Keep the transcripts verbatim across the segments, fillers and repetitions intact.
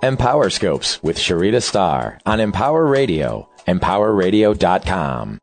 Empower Scopes with Sharita Starr on Empower Radio, empower radio dot com.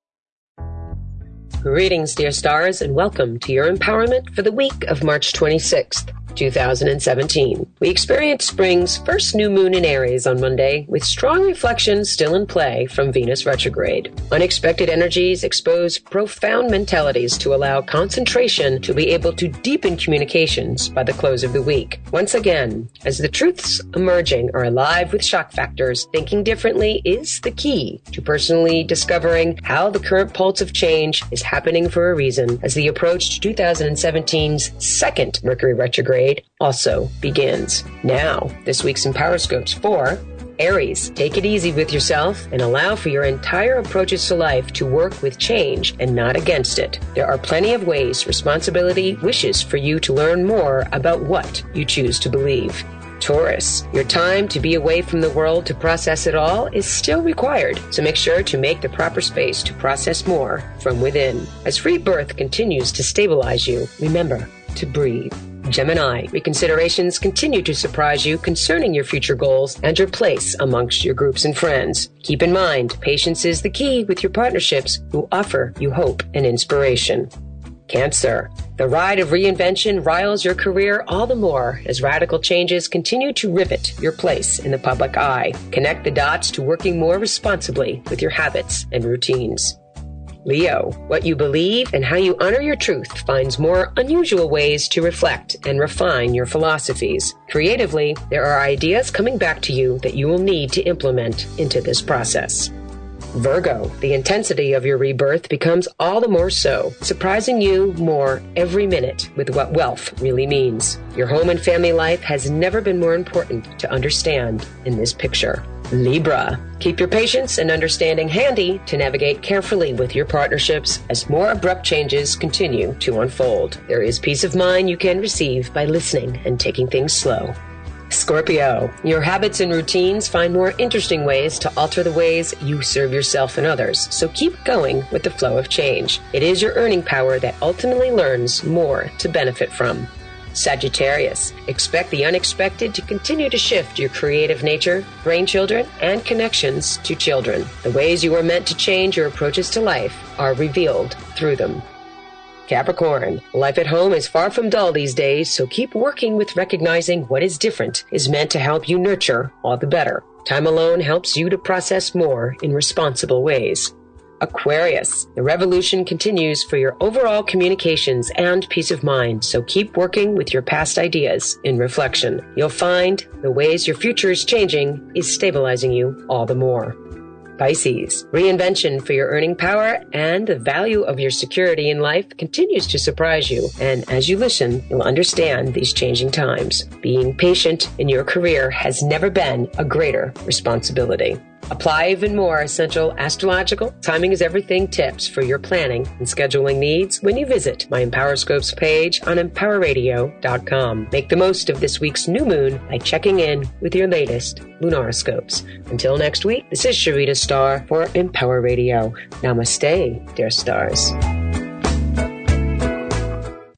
Greetings, dear stars, and welcome to your empowerment for the week of March twenty-sixth, two thousand seventeen. We experienced spring's first new moon in Aries on Monday, with strong reflections still in play from Venus retrograde. Unexpected energies expose profound mentalities to allow concentration to be able to deepen communications by the close of the week. Once again, as the truths emerging are alive with shock factors, thinking differently is the key to personally discovering how the current pulse of change is happening for a reason, as the approach to two thousand seventeen's second Mercury retrograde also begins. Now, this week's Empower Scopes for Aries. Take it easy with yourself and allow for your entire approaches to life to work with change and not against it. There are plenty of ways responsibility wishes for you to learn more about what you choose to believe. Taurus, your time to be away from the world to process it all is still required, so make sure to make the proper space to process more from within. As rebirth continues to stabilize you, remember to breathe. Gemini, reconsiderations continue to surprise you concerning your future goals and your place amongst your groups and friends. Keep in mind, patience is the key with your partnerships who offer you hope and inspiration. Cancer, the ride of reinvention riles your career all the more as radical changes continue to rivet your place in the public eye. Connect the dots to working more responsibly with your habits and routines. Leo, what you believe and how you honor your truth finds more unusual ways to reflect and refine your philosophies. Creatively, there are ideas coming back to you that you will need to implement into this process. Virgo, the intensity of your rebirth becomes all the more so, surprising you more every minute with what wealth really means. Your home and family life has never been more important to understand in this picture. Libra, keep your patience and understanding handy to navigate carefully with your partnerships as more abrupt changes continue to unfold. There is peace of mind you can receive by listening and taking things slow. Scorpio, your habits and routines find more interesting ways to alter the ways you serve yourself and others, so keep going with the flow of change. It is your earning power that ultimately learns more to benefit from. Sagittarius, expect the unexpected to continue to shift your creative nature, brainchildren, and connections to children. The ways you are meant to change your approaches to life are revealed through them. Capricorn, life at home is far from dull these days, so keep working with recognizing what is different is meant to help you nurture all the better. Time alone helps you to process more in responsible ways. Aquarius, the revolution continues for your overall communications and peace of mind, so keep working with your past ideas in reflection. You'll find the ways your future is changing is stabilizing you all the more. Pisces, reinvention for your earning power and the value of your security in life continues to surprise you. And as you listen, you'll understand these changing times. Being patient in your career has never been a greater responsibility. Apply even more essential astrological timing is everything tips for your planning and scheduling needs when you visit my Empower Scopes page on empower radio dot com. Make the most of this week's new moon by checking in with your latest lunaroscopes. Until next week, this is Sharita Starr for Empower Radio. Namaste, dear stars.